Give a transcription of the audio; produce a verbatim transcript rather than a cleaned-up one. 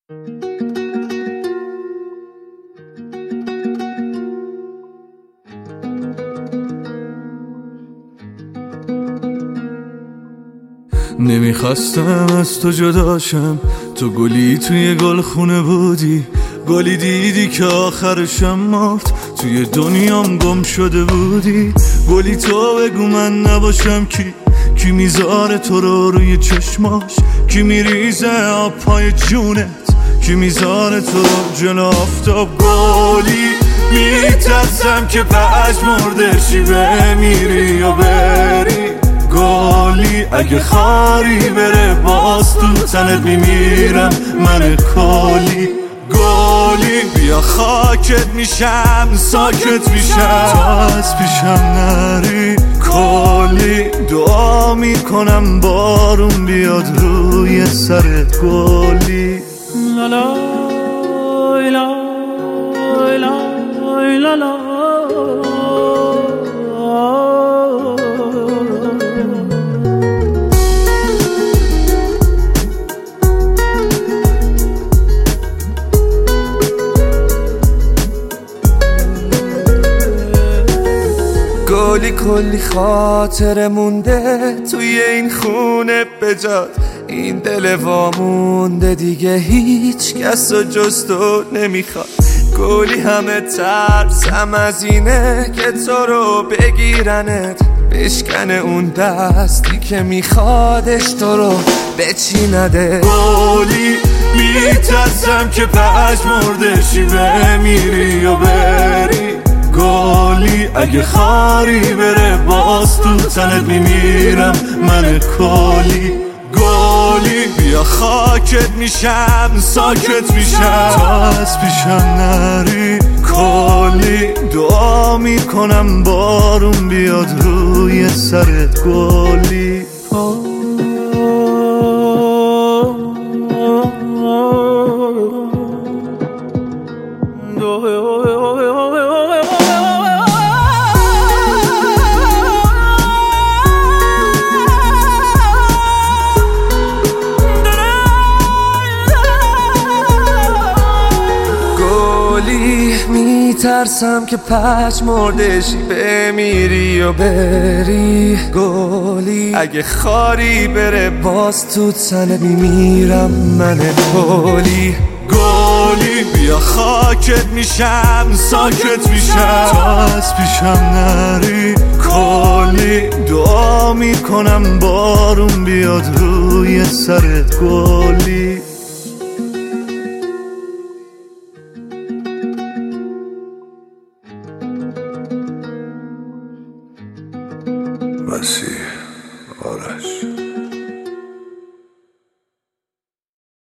نمیخواستم از تو جداشم، تو گلی توی گل خونه بودی، گلی دیدی که آخرشم مرد، توی دنیام گم شده بودی. گلی تو بگو من نباشم کی، کی میذاره تو رو روی چشماش، کی میریزه آب پای جونت، کی میذاره تو رو جلو آفتاب. گلی میترسم که پژمردشی بمیری یا بری، گلی اگه خاری بره باز تو تنت میمیرم من کلی. گلی بیا خاکت میشم ساکت میشم تو از پیشم نری، کلی دعا میکنم بارون بیاد روی سرت گلی. لا لا لا لا لا لا گلی کلی خاطر مونده توی این خونه بجات، این دل وامونده دیگه هیچ کس و جز تو نمیخواد. گلی همه ترسم از اینه که تو رو بگیرنت، بشکنه اون دستی که میخوادش تو رو بچینده. گلی میترسم که پژمردشی بمیری و بری، گلی اگه خاری بره باز تو تنت میمیرم من کلی. گلی بیا خاکت میشم ساکت میشم تو از پیشم نری، کلی دعا میکنم بارون بیاد روی سرت گلی. میترسم که پژمردشی بمیری و بری، گلی اگه خاری بره باز تو تنت میمیرم من کلی. گلی بیا خاکت میشم ساکت میشم تو از پیشم نری، کلی دعا میکنم بارون بیاد روی سرت گلی. مسیح آرش